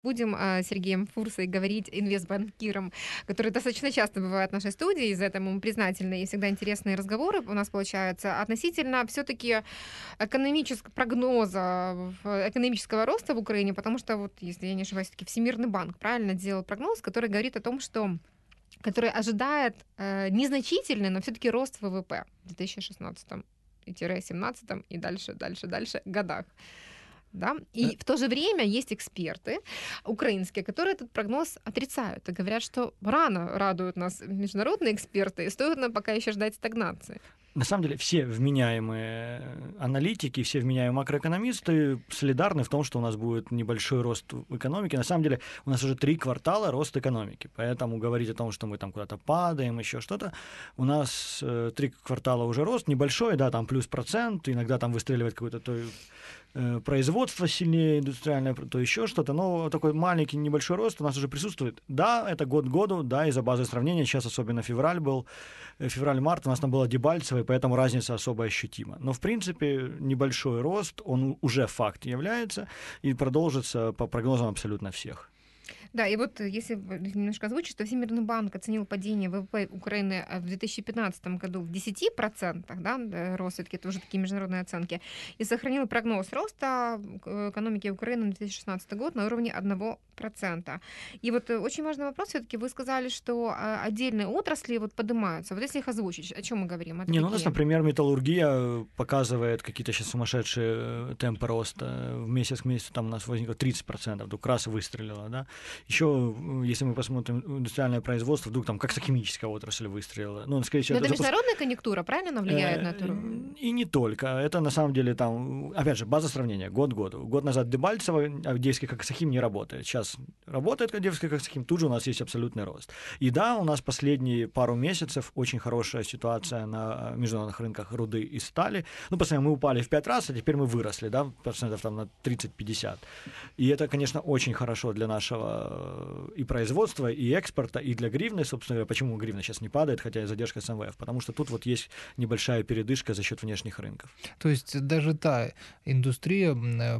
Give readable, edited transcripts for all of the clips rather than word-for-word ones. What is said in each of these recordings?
Будем с Сергеем Фурсой говорить, инвестбанкиром, который достаточно часто бывает в нашей студии, и за это ему признательны, и всегда интересные разговоры у нас получаются относительно все-таки прогноза экономического роста в Украине, потому что, вот, если я не ошибаюсь, все-таки Всемирный банк правильно делал прогноз, который говорит о том, что который ожидает незначительный, но все-таки рост ВВП в 2016-17 и дальше годах. Да? И в то же время есть эксперты украинские, которые этот прогноз отрицают и говорят, что рано радуют нас международные эксперты, и стоит нам пока еще ждать стагнации. На самом деле все вменяемые аналитики, все вменяемые макроэкономисты солидарны в том, что у нас будет небольшой рост в экономике. На самом деле у нас уже 3 квартала рост экономики, поэтому говорить о том, что мы там куда-то падаем, еще что-то, у нас 3 квартала уже рост, небольшой, да, там плюс процент, иногда там выстреливает какое-то производство сильнее индустриальное, то еще что-то, но такой маленький небольшой рост у нас уже присутствует. Да, это год к году, да, из-за базы сравнения, сейчас особенно февраль-март у нас там было Дебальцево, и поэтому разница особо ощутима. Но, в принципе, небольшой рост, он уже факт является и продолжится по прогнозам абсолютно всех. Да, и вот если немножко озвучить, что Всемирный банк оценил падение ВВП Украины в 2015 году в 10%, да, рост, все-таки это уже такие международные оценки, и сохранил прогноз роста экономики Украины на 2016 год на уровне 1%. И вот очень важный вопрос, все-таки вы сказали, что отдельные отрасли вот поднимаются. Вот если их озвучить, о чем мы говорим? У нас, например, металлургия показывает какие-то сейчас сумасшедшие темпы роста. В месяц к месяцу там у нас возникло 30%, вдруг раз выстрелило, да. Еще, если мы посмотрим индустриальное производство, вдруг там как-химическая отрасль выстрелила. Ну, скорее всего, это международная конъюнктура, правильно она влияет на это? И не только. Это, на самом деле, там, опять же, база сравнения, год к году. Год назад Дебальцево, Авдеевский Коксахим не работает. Сейчас работает Авдеевский Коксахим, тут же у нас есть абсолютный рост. И да, у нас последние пару месяцев очень хорошая ситуация на международных рынках руды и стали. Ну, посмотрим, мы упали в 5 раз, а теперь мы выросли, да, процентов там на 30-50. И это, конечно, очень хорошо для нашего и производства, и экспорта, и для гривны, собственно говоря. Почему гривна сейчас не падает, хотя и задержка с МВФ? Потому что тут вот есть небольшая передышка за счет внешних рынков. То есть даже та индустрия,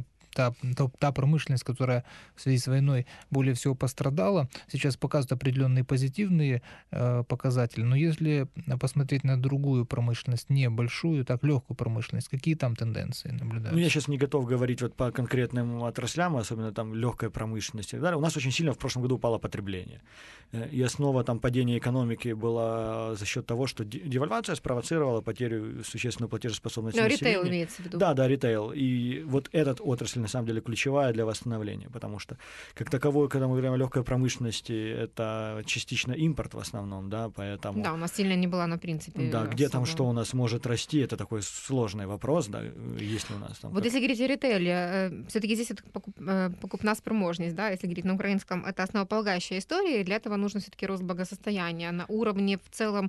та промышленность, которая в связи с войной более всего пострадала, сейчас показывает определенные позитивные показатели. Но если посмотреть на другую промышленность, небольшую, так легкую промышленность, какие там тенденции наблюдаются? Я сейчас не готов говорить вот по конкретным отраслям, особенно там легкой промышленности. Да, у нас очень сильно в прошлом году упало потребление. И основа там падения экономики была за счет того, что девальвация спровоцировала потерю существенной платежеспособности населения. Ритейл имеется в виду. Да, ритейл. И вот этот отрасль на самом деле ключевая для восстановления, потому что как таковой, когда мы говорим о легкой промышленности, это частично импорт в основном, да, поэтому... Да, у нас сильно не была на принципе. Да, где там что у нас может расти, это такой сложный вопрос, да, если у нас там... Вот если говорить о ритейле, все-таки здесь это покупная спроможность, да, если говорить на украинском, это основополагающая история, и для этого нужно все-таки рост благосостояния на уровне в целом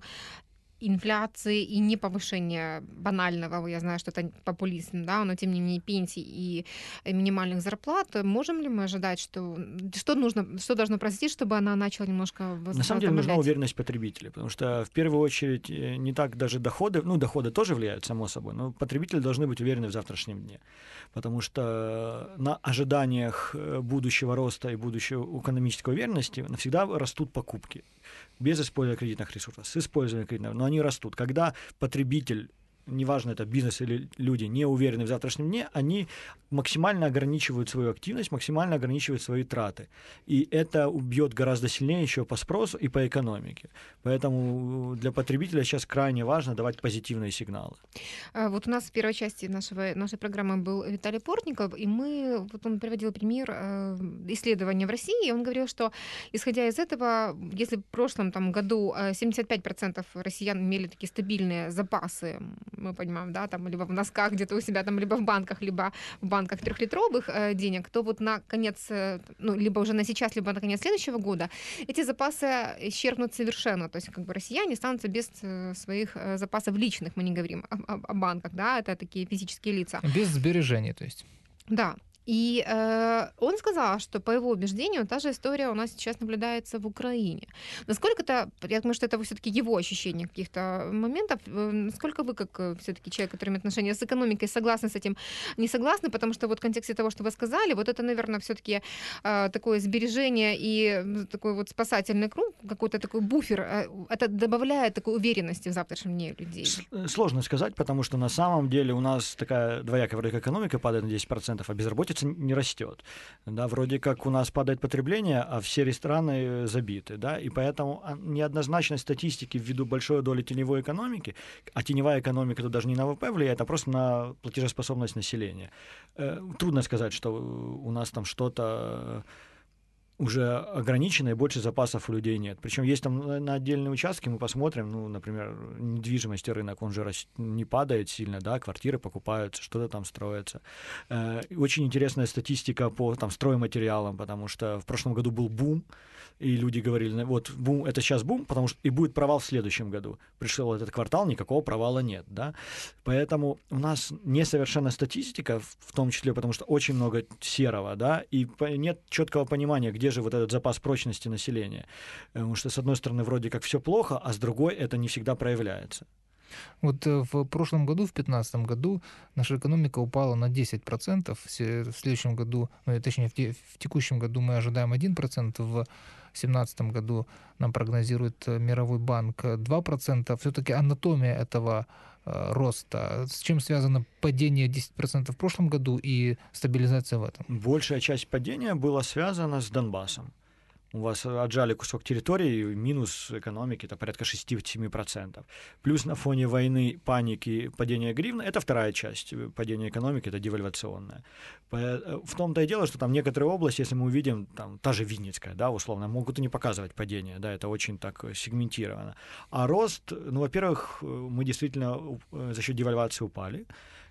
инфляции и не повышения банального, я знаю, что это популизм, да, но тем не менее пенсий и минимальных зарплат, можем ли мы ожидать, что должно произойти, чтобы она начала немножко возобновлять? На самом деле нужна уверенность потребителей, потому что в первую очередь не так даже доходы, доходы тоже влияют, само собой, но потребители должны быть уверены в завтрашнем дне, потому что на ожиданиях будущего роста и будущей экономической уверенности навсегда растут покупки. Без использования кредитных ресурсов, с использованием кредитных, но они растут. Когда потребитель, неважно, это бизнес или люди, не уверены в завтрашнем дне, они максимально ограничивают свою активность, максимально ограничивают свои траты. И это убьет гораздо сильнее еще по спросу и по экономике. Поэтому для потребителя сейчас крайне важно давать позитивные сигналы. Вот у нас в первой части нашей программы был Виталий Портников, и он приводил пример исследования в России, и он говорил, что, исходя из этого, если в прошлом году 75% россиян имели такие стабильные запасы, мы понимаем, да, там либо в носках где-то у себя, там, либо в банках, либо в банках 3-литровых денег, то вот на конец, либо уже на сейчас, либо на конец следующего года эти запасы исчерпнут совершенно. То есть россияне останутся без своих запасов личных, мы не говорим о банках, да, это такие физические лица. Без сбережений, то есть. Да. И он сказал, что, по его убеждению, та же история у нас сейчас наблюдается в Украине. Насколько это, я думаю, что это все-таки его ощущение каких-то моментов, насколько вы, как все-таки человек, который имеет отношение с экономикой, согласны с этим, не согласны, потому что вот в контексте того, что вы сказали, вот это, наверное, все-таки такое сбережение и такой вот спасательный круг, какой-то такой буфер, это добавляет такой уверенности в завтрашнем дне людей. Сложно сказать, потому что на самом деле у нас такая двоякая вроде как экономика падает на 10%, а безработица не растет. Да, вроде как у нас падает потребление, а все рестораны забиты. Да, и поэтому неоднозначность статистики ввиду большой доли теневой экономики, а теневая экономика тут даже не на ВВП влияет, а просто на платежеспособность населения. Трудно сказать, что у нас там что-то уже ограничено, и больше запасов у людей нет. Причем есть там на отдельные участки, мы посмотрим, ну, например, недвижимости рынок, он же не падает сильно, да, квартиры покупаются, что-то там строится. Очень интересная статистика по там стройматериалам, потому что в прошлом году был бум, и люди говорили, вот бум, это сейчас бум, потому что и будет провал в следующем году. Пришел этот квартал, никакого провала нет, да. Поэтому у нас несовершенна статистика, в том числе, потому что очень много серого, да, и нет четкого понимания, где же вот этот запас прочности населения. Потому что, с одной стороны, вроде как все плохо, а с другой это не всегда проявляется. Вот в прошлом году, в 2015 году, наша экономика упала на 10%. В следующем году, ну, точнее, в текущем году мы ожидаем 1%, в 2017 году нам прогнозирует Мировой банк 2%. Все-таки анатомия этого роста, с чем связано падение 10% в прошлом году и стабилизация в этом? Большая часть падения была связана с Донбассом. У вас отжали кусок территории, минус экономики, это порядка 6-7%. Плюс на фоне войны, паники, падения гривны, это вторая часть падения экономики, это девальвационная. В том-то и дело, что там некоторые области, если мы увидим, там та же Винницкая, да, условно, могут и не показывать падение, да, это очень так сегментировано. А рост, ну, во-первых, мы действительно за счет девальвации упали,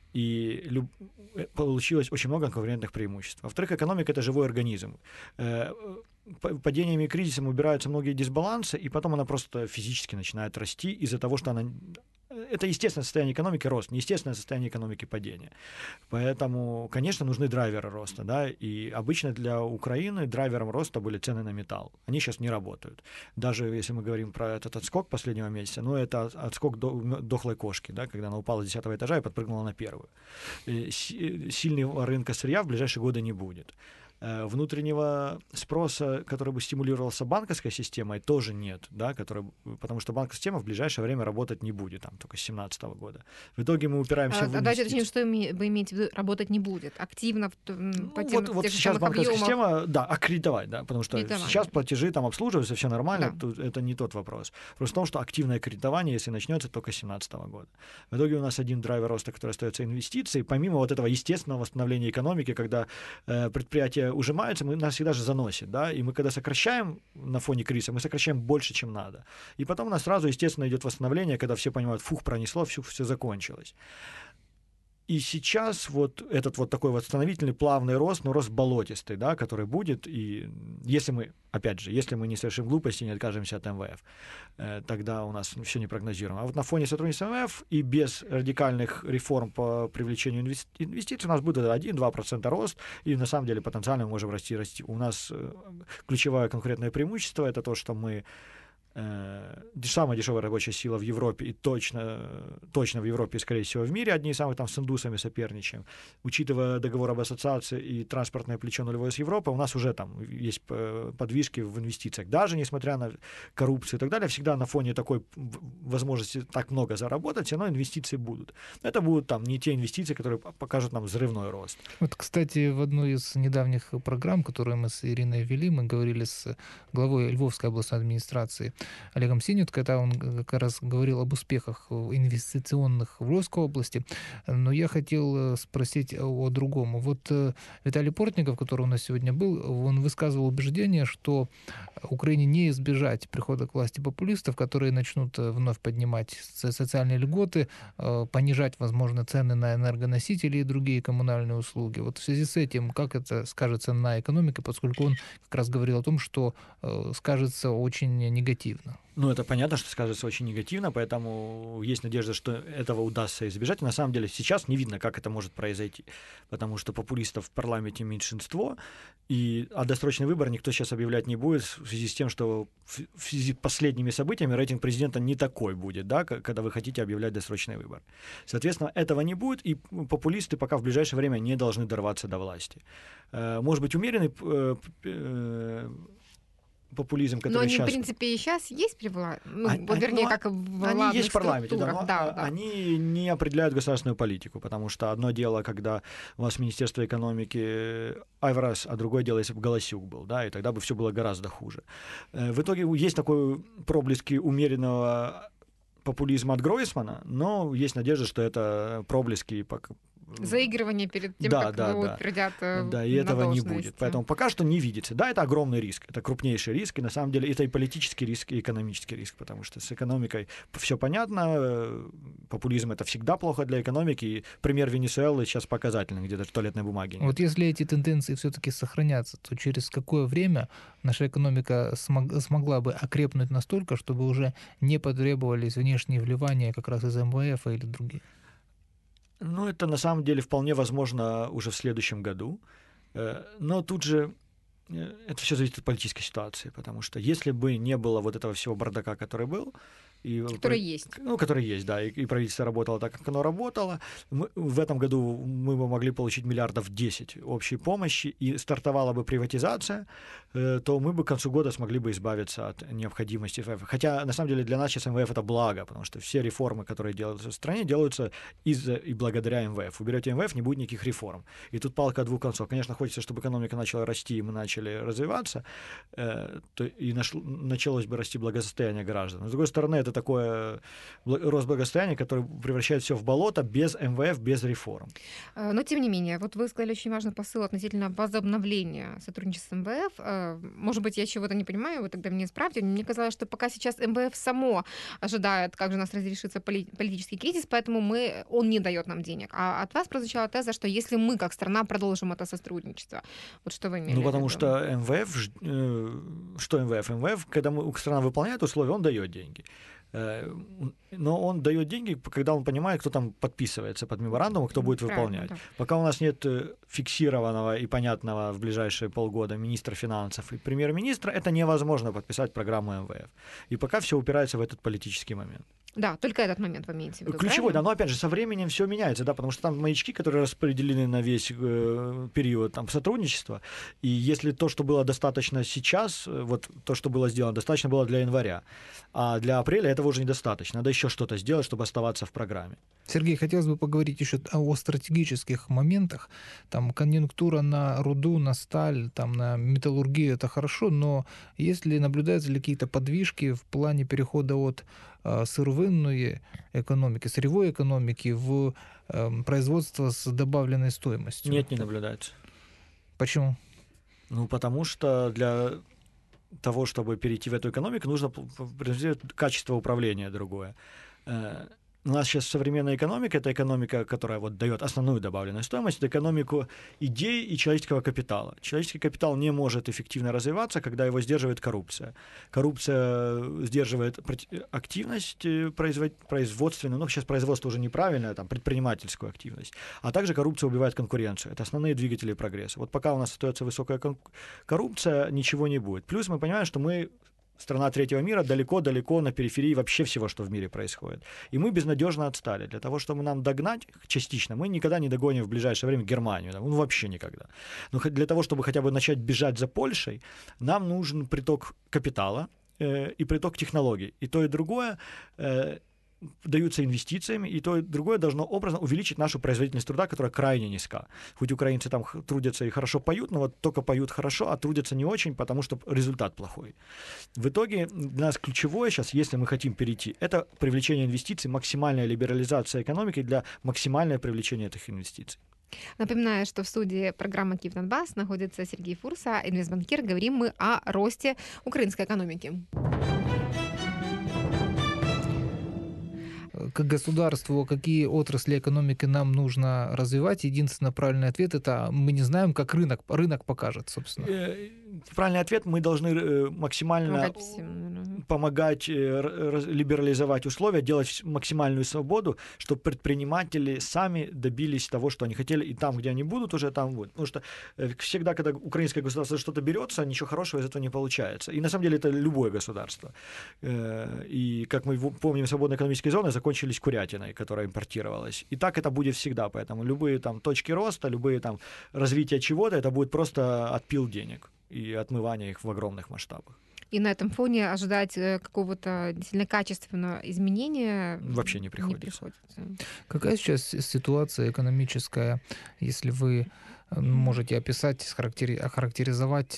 и получилось очень много конкурентных преимуществ. Во-вторых, экономика — это живой организм. Падениями и кризисом убираются многие дисбалансы, и потом она просто физически начинает расти из-за того, что она... Это естественное состояние экономики — рост, неестественное состояние экономики — падение. Поэтому, конечно, нужны драйверы роста, да, и обычно для Украины драйвером роста были цены на металл. Они сейчас не работают. Даже если мы говорим про этот отскок последнего месяца, ну, это отскок дохлой кошки, да, когда она упала с 10-го этажа и подпрыгнула на первую. Сильного рынка сырья в ближайшие годы не будет. Внутреннего спроса, который бы стимулировался банковской системой, тоже нет, да, потому что банковская система в ближайшее время работать не будет, там, только с 2017 года. В итоге мы упираемся в инвестиции. Давайте уточним, что вы имеете в виду, работать не будет, активно по тем, вот сейчас банковская система, да, аккредитовать, да, потому что сейчас платежи там обслуживаются, все нормально, да. Это не тот вопрос. Вопрос в том, что активное кредитование, если начнется, только с 2017 года. В итоге у нас один драйвер роста, который остается инвестиции, помимо вот этого естественного восстановления экономики, когда предприятия ужимаются, нас всегда же заносит, да, и мы когда сокращаем на фоне кризиса, мы сокращаем больше, чем надо. И потом у нас сразу, естественно, идет восстановление, когда все понимают, фух, пронесло, все закончилось. И сейчас вот этот вот такой восстановительный плавный рост, но рост болотистый, да, который будет, и если мы, опять же, если мы не совершим глупости, не откажемся от МВФ, тогда у нас все непрогнозируемо. А вот на фоне сотрудничества МВФ и без радикальных реформ по привлечению инвестиций у нас будет 1-2% рост, и на самом деле потенциально мы можем расти. У нас ключевое конкурентное преимущество — это то, что мы самая дешевая рабочая сила в Европе, и точно в Европе, и, скорее всего, в мире, одни из самых, там с индусами соперничаем. Учитывая договор об ассоциации и транспортное плечо нулевое с Европой, у нас уже там есть подвижки в инвестициях. Даже несмотря на коррупцию и так далее, всегда на фоне такой возможности так много заработать, все равно инвестиции будут. Это будут там не те инвестиции, которые покажут нам взрывной рост. Вот, кстати, в одной из недавних программ, которые мы с Ириной вели, мы говорили с главой Львовской областной администрации Олегом Синютко, когда он как раз говорил об успехах инвестиционных в Львовской области. Но я хотел спросить о другом. Вот Виталий Портников, который у нас сегодня был, он высказывал убеждение, что Украине не избежать прихода к власти популистов, которые начнут вновь поднимать социальные льготы, понижать, возможно, цены на энергоносители и другие коммунальные услуги. Вот в связи с этим, как это скажется на экономике, поскольку он как раз говорил о том, что скажется очень негативно. негативно. Ну, это понятно, что скажется очень негативно, поэтому есть надежда, что этого удастся избежать. И на самом деле сейчас не видно, как это может произойти, потому что популистов в парламенте меньшинство, а досрочный выбор никто сейчас объявлять не будет в связи с тем, что в связи с последними событиями рейтинг президента не такой будет, да, когда вы хотите объявлять досрочный выбор. Соответственно, этого не будет, и популисты пока в ближайшее время не должны дорваться до власти. Может быть, умеренный популизм, который но они, сейчас... в принципе, и сейчас есть при власти, как в они главных есть в парламенте, структурах. да, они не определяют государственную политику, потому что одно дело, когда у вас Министерство экономики Айварас, а другое дело, если бы Галасюк был, да, и тогда бы все было гораздо хуже. В итоге есть такой проблески умеренного популизма от Гройсмана, но есть надежда, что это проблески заигрывание перед тем, как его утвердят да, и этого не будет. Поэтому пока что не видится. Да, это огромный риск, это крупнейший риск, и на самом деле это и политический риск, и экономический риск, потому что с экономикой все понятно, популизм — это всегда плохо для экономики, и пример Венесуэлы сейчас показательный, где даже туалетной бумаги нет. Вот если эти тенденции все-таки сохранятся, то через какое время наша экономика смогла бы окрепнуть настолько, чтобы уже не потребовались внешние вливания как раз из МВФ или других? Ну, это на самом деле вполне возможно уже в следующем году. Но тут же это все зависит от политической ситуации, потому что если бы не было вот этого всего бардака, который был, который есть. Ну, который есть, да, и правительство работало так, как оно работало. В этом году мы бы могли получить миллиардов 10 общей помощи, и стартовала бы приватизация, то мы бы к концу года смогли бы избавиться от необходимости МВФ. Хотя, на самом деле, для нас сейчас МВФ — это благо, потому что все реформы, которые делаются в стране, делаются и благодаря МВФ. Уберете МВФ, не будет никаких реформ. И тут палка о двух концов. Конечно, хочется, чтобы экономика начала расти, и мы начали развиваться, и началось бы расти благосостояние граждан. Но, с другой стороны, это такое рост благосостояния, который превращает все в болото без МВФ, без реформ. Но, тем не менее, вот вы сказали очень важный посыл относительно возобновления сотрудничества с МВФ. Может быть, я чего-то не понимаю, вы тогда меня исправьте. Мне казалось, что пока сейчас МВФ само ожидает, как же у нас разрешится политический кризис, поэтому он не дает нам денег. А от вас прозвучала теза, что если мы, как страна, продолжим это сотрудничество. Вот что вы имели в виду? Ну, потому что МВФ, что МВФ? МВФ, когда страна выполняет условия, он дает деньги. Но он дает деньги, когда он понимает, кто там подписывается под меморандум, кто будет выполнять. Да. Пока у нас нет фиксированного и понятного в ближайшие полгода министра финансов и премьер-министра, это невозможно подписать программу МВФ. И пока все упирается в этот политический момент. Да, только этот момент вы имеете в виду. Ключевой, да, но опять же, со временем все меняется, да, потому что там маячки, которые распределены на весь период там, сотрудничества, и если то, что было достаточно сейчас, вот то, что было сделано, достаточно было для января, а для апреля этого уже недостаточно, надо еще что-то сделать, чтобы оставаться в программе. Сергей, хотелось бы поговорить еще о стратегических моментах. Там конъюнктура на руду, на сталь, там, на металлургию — это хорошо, но если наблюдаются ли какие-то подвижки в плане перехода от сырьевой экономики в производство с добавленной стоимостью? Нет, не наблюдается. Почему? Ну, потому что для того, чтобы перейти в эту экономику, нужно качество управления другое. У нас сейчас современная экономика — это экономика, которая вот дает основную добавленную стоимость, это экономику идей и человеческого капитала. Человеческий капитал не может эффективно развиваться, когда его сдерживает коррупция. Коррупция сдерживает активность производственную, ну, сейчас производство уже неправильное, там, предпринимательскую активность, а также коррупция убивает конкуренцию. Это основные двигатели прогресса. Вот пока у нас остается высокая коррупция, ничего не будет. Плюс мы понимаем, что мы страна третьего мира, далеко-далеко на периферии вообще всего, что в мире происходит. И мы безнадежно отстали. Для того, чтобы нам догнать частично, мы никогда не догоним в ближайшее время Германию. Ну, вообще никогда. Но для того, чтобы хотя бы начать бежать за Польшей, нам нужен приток капитала и приток технологий. И то, и другое даются инвестициями, и то, и другое должно образно увеличить нашу производительность труда, которая крайне низка. Хоть украинцы там трудятся и хорошо поют, но вот только поют хорошо, а трудятся не очень, потому что результат плохой. В итоге для нас ключевое сейчас, если мы хотим перейти, это привлечение инвестиций, максимальная либерализация экономики для максимального привлечения этих инвестиций. Напоминаю, что в студии программы «Киев Донбасс» находится Сергей Фурса, инвестбанкир. Говорим мы о росте украинской экономики. Как государству, какие отрасли экономики нам нужно развивать? Единственный правильный ответ — это мы не знаем, как рынок покажет, собственно. Правильный ответ — мы должны максимально помогать либерализовать условия, делать максимальную свободу, чтобы предприниматели сами добились того, что они хотели, и там, где они будут, уже там будут. Потому что всегда, когда украинское государство что-то берется, ничего хорошего из этого не получается. И на самом деле это любое государство. И, как мы помним, свободные экономические зоны закончились курятиной, которая импортировалась. И так это будет всегда. Поэтому любые там точки роста, любые там развития чего-то, это будет просто отпил денег и отмывание их в огромных масштабах. И на этом фоне ожидать какого-то действительно качественного изменения вообще не приходится. Какая сейчас ситуация экономическая, если вы можете описать, охарактеризовать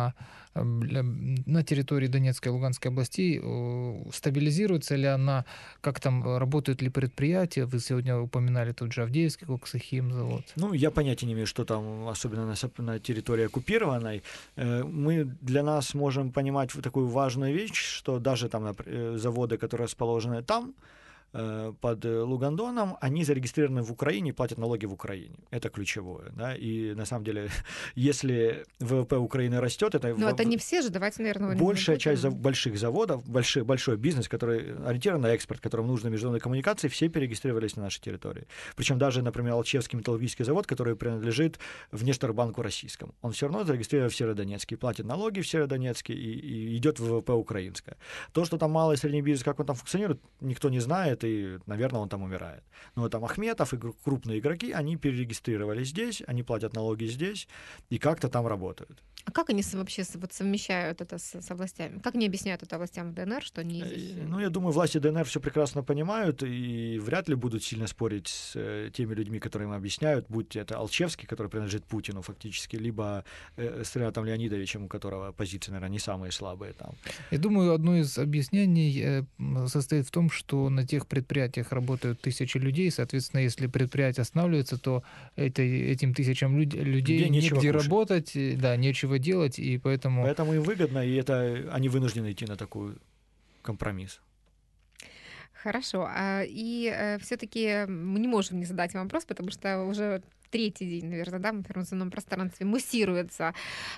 на территории Донецкой и Луганской областей? Стабилизируется ли она? Как там, работают ли предприятия? Вы сегодня упоминали тот же Авдеевский коксохим завод. Ну, я понятия не имею, что там, особенно на территории оккупированной. Мы для нас можем понимать такую важную вещь, что даже там заводы, которые расположены там, под Лугандоном, они зарегистрированы в Украине и платят налоги в Украине. Это ключевое. Да? И на самом деле, если ВВП Украины растет, это... Но это не все же, давайте, наверное... Большая часть больших заводов, большой бизнес, который ориентирован на экспорт, которому нужны международные коммуникации, все перерегистрировались на нашей территории. Причем даже, например, Алчевский металлургический завод, который принадлежит Внешторгбанку российскому, он все равно зарегистрирован в Северодонецке, платит налоги в Северодонецке и идет в ВВП украинское. То, что там малый и средний бизнес, как он там функционирует, никто не знает, и, наверное, он там умирает. Но там Ахметов и крупные игроки, они перерегистрировались здесь, они платят налоги здесь и как-то там работают. А как они вообще совмещают это с властями? Как они объясняют это властям в ДНР, что они здесь? Ну, я думаю, власти ДНР все прекрасно понимают и вряд ли будут сильно спорить с теми людьми, которые им объясняют, будь это Алчевский, который принадлежит Путину фактически, либо с Ренатом Леонидовичем, у которого позиции, наверное, не самые слабые там. Я думаю, одно из объяснений состоит в том, что на тех предприятиях работают тысячи людей, соответственно, если предприятие останавливается, то этим тысячам людей негде работать, да, нечего делать, и поэтому... Поэтому им выгодно, и это они вынуждены идти на такой компромисс. Хорошо. И все-таки мы не можем не задать вам вопрос, потому что уже третий день, наверное, да, в информационном пространстве муссируется,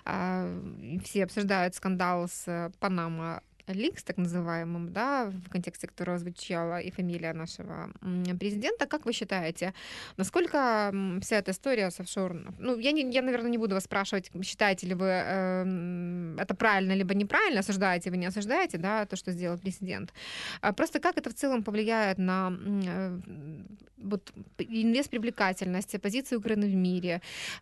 все обсуждают скандал с Panama Leaks, так называемым, да, в контексте которого звучала и фамилия нашего президента. Как вы считаете, насколько вся эта история с офшором... Ну, я, наверное, не буду вас спрашивать, считаете ли вы это правильно либо неправильно, осуждаете вы, не осуждаете, да, то, что сделал президент. Просто как это в целом повлияет на вот, инвестпривлекательность, позицию Украины в мире,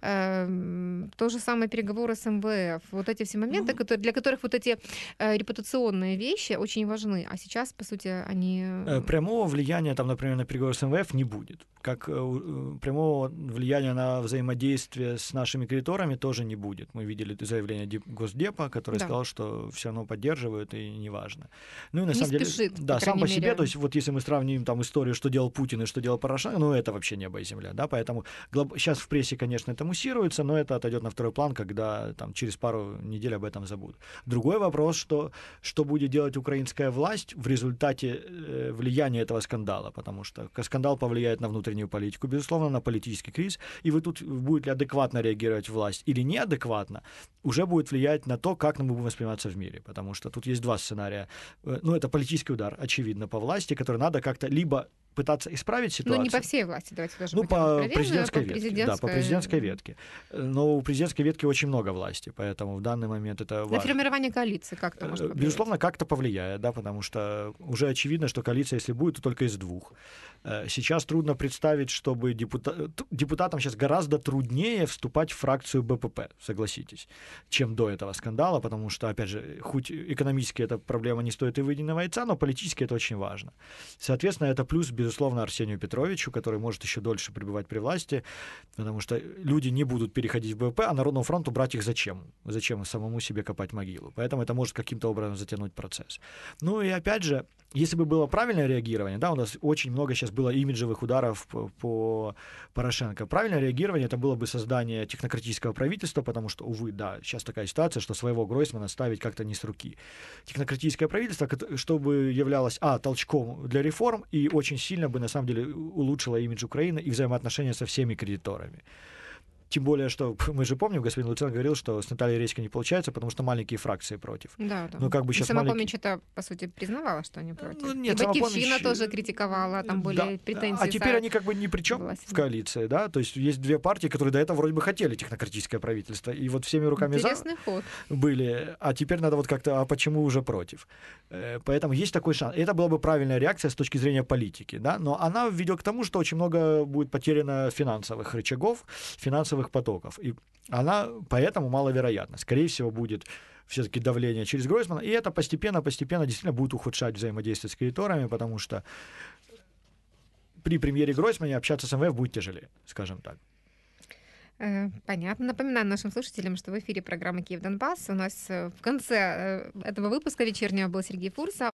то же самое переговоры с МВФ, вот эти все моменты, для которых вот эти репутационные вещи очень важны, а сейчас, по сути, они... Прямого влияния, там, например, на переговоры с МВФ не будет. Как прямого влияния на взаимодействие с нашими кредиторами тоже не будет. Мы видели заявление Госдепа, который сказал, что все равно поддерживают, и неважно. Ну и на самом деле, да, сам по себе, то есть вот если мы сравним там историю, что делал Путин и что делал Порошенко, ну это вообще небо и земля, да, поэтому сейчас в прессе, конечно, это муссируется, но это отойдет на второй план, когда там через пару недель об этом забудут. Другой вопрос, что будет делать украинская власть в результате влияния этого скандала, потому что скандал повлияет на внутреннюю политику, безусловно, на политический кризис, и вы тут будет ли адекватно реагировать власть или неадекватно, уже будет влиять на то, как мы будем восприниматься в мире, потому что тут есть два сценария. Ну, это политический удар, очевидно, по власти, который надо как-то либо пытаться исправить ситуацию. Ну, не по всей власти, давайте даже по президентской ветке. Да, по президентской ветке. Но у президентской ветки очень много власти, поэтому в данный момент это важно. На формирование коалиции как-то может повлиять? Безусловно, как-то повлияет, да, потому что уже очевидно, что коалиция, если будет, то только из двух. Сейчас трудно представить, чтобы депутатам сейчас гораздо труднее вступать в фракцию БПП, согласитесь, чем до этого скандала, потому что, опять же, хоть экономически эта проблема не стоит и выеденного яйца, но политически это очень важно. Соответственно, это плюс, безусловно, Арсению Петровичу, который может еще дольше пребывать при власти, потому что люди не будут переходить в БПП, а Народному фронту брать их зачем? Зачем самому себе копать могилу? Поэтому это может каким-то образом затянуть процесс. Ну и опять же, если бы было правильное реагирование, да, у нас очень много сейчас было имиджевых ударов по Порошенко. Правильное реагирование это было бы создание технократического правительства, потому что, увы, да, сейчас такая ситуация, что своего Гройсмана ставить как-то не с руки. Технократическое правительство, чтобы являлось, толчком для реформ и очень сильно бы, на самом деле, улучшило имидж Украины и взаимоотношения со всеми кредиторами. Тем более, что мы же помним, господин Луценко говорил, что с Натальей Редько не получается, потому что маленькие фракции против. Да, да. Ну, как бы И сейчас Самопомощь это, по сути, признавала, что они против. Ну, И нет, Батьковщина Самопомощь, тоже критиковала, там были да. претензии. А теперь они как бы ни при чем власти. в коалиции, да? То есть есть две партии, которые до этого вроде бы хотели технократическое правительство, и вот всеми руками Интересный ход. были, а теперь надо вот как-то, а почему уже против? Поэтому есть такой шанс. И это была бы правильная реакция с точки зрения политики, да? Но она ведет к тому, что очень много будет потеряно финансовых рычагов, финансовых потоков. И она поэтому маловероятна. Скорее всего, будет все-таки давление через Гройсмана, и это постепенно действительно будет ухудшать взаимодействие с кредиторами, потому что при премьере Гройсмане общаться с МВФ будет тяжелее, скажем так. Понятно. Напоминаю нашим слушателям, что в эфире программы «Киев-Донбасс». У нас в конце этого выпуска вечернего был Сергей Фурса.